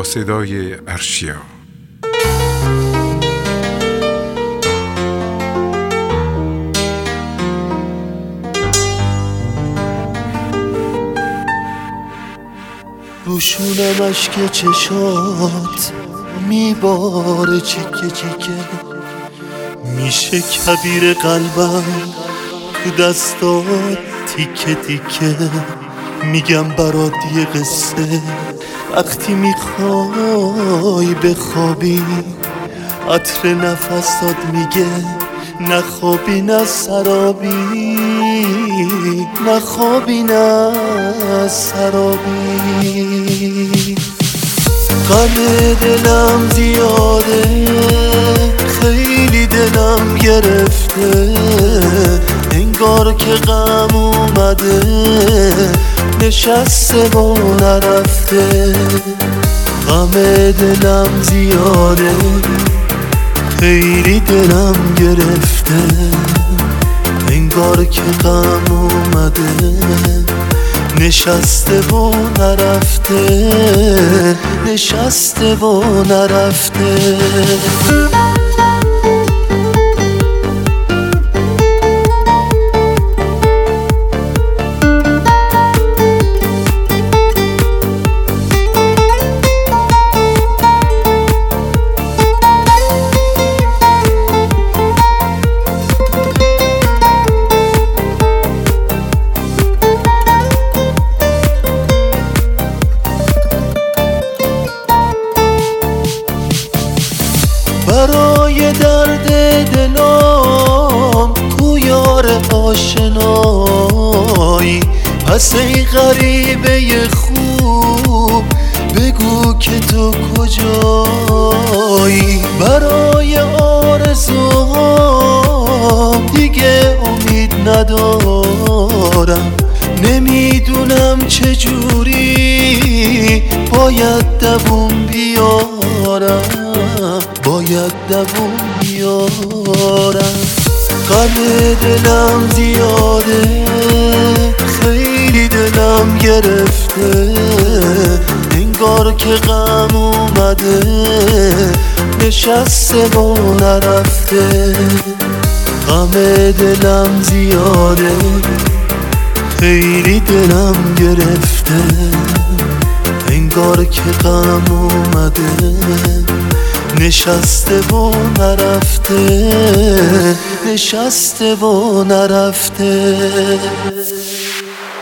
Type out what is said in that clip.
با صدای ارشیا. روشونم اشک چشات میباره چکه چکه، میشه کبیر قلبم تو دستات تیکه تیکه. میگم برات یه قصه، وقتی میخوای بخوابی عطر نفسات میگه نخوابی نه سرابی، نخوابی نه سرابی. غم دلم زیاده، خیلی دلم گرفته، انگار که غم اومده نشسته و نرفته. غم دلم زیاده، خیلی دلم گرفته، انگار که غم اومده نشسته و نرفته، نشسته و نرفته. برای درد دلم کو یار آشنایی، پس ای غریبه خوب بگو که تو کجایی. برای آرزوام دیگه امید ندارم، نمیدونم چجوری باید دووم بیارم، باید دووم بیارم. غم دلم زیاده، خیلی دلم گرفته، انگار که غم اومده نشسته و نرفته. غم دلم زیاده، خیلی دلم گرفته، انگار که غم اومده نشسته و نرفته، نشسته و نرفته.